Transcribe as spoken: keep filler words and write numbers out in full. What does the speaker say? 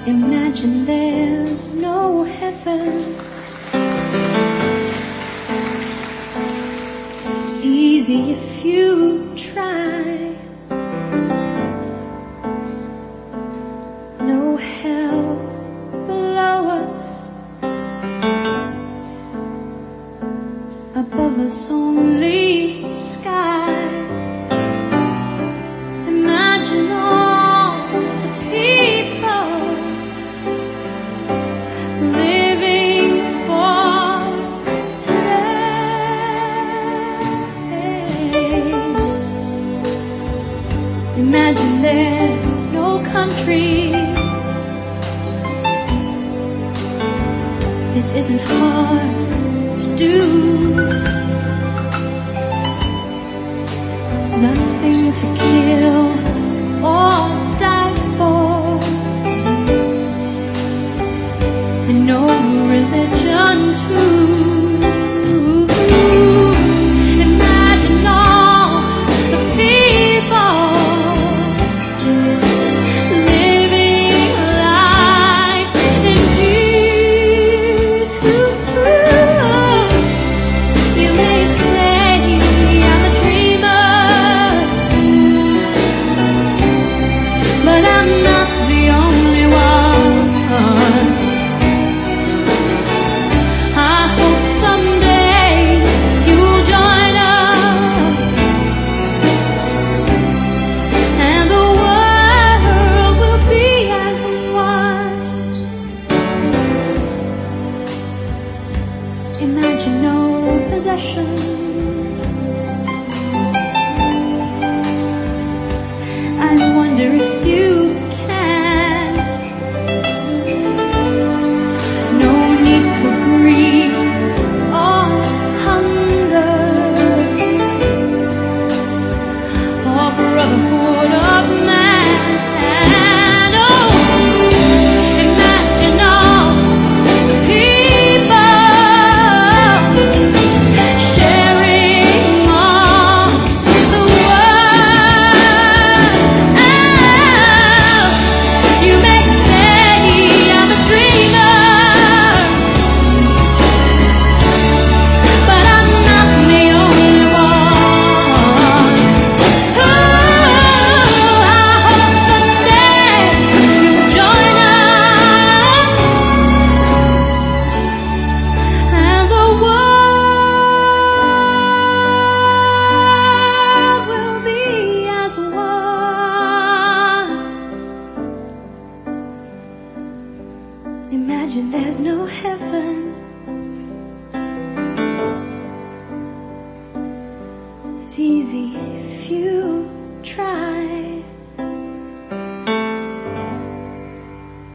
Imagine there's no heaven. It's easy if you try. No hell below us, above us only sky. Imagine all the people living for today. Imagine there's no countries. It isn't hard to do. Nothing to kill or die for, and no religion too. Imagine all the people living life in peace. You may say I'm a dreamer, but I'm not the only one. I hope someday you'll join us, and the world will be as one. Imagine no possessions. I wonder if you can. No need for greed or hunger, or brotherhood of man. Oh, imagine all the people sharing all the world. You may say I'm a dreamer, but I'm not the only one. Oh, I hope someday you'll join us, and the world will be as one. Imagine there's no heaven. It's easy if you try.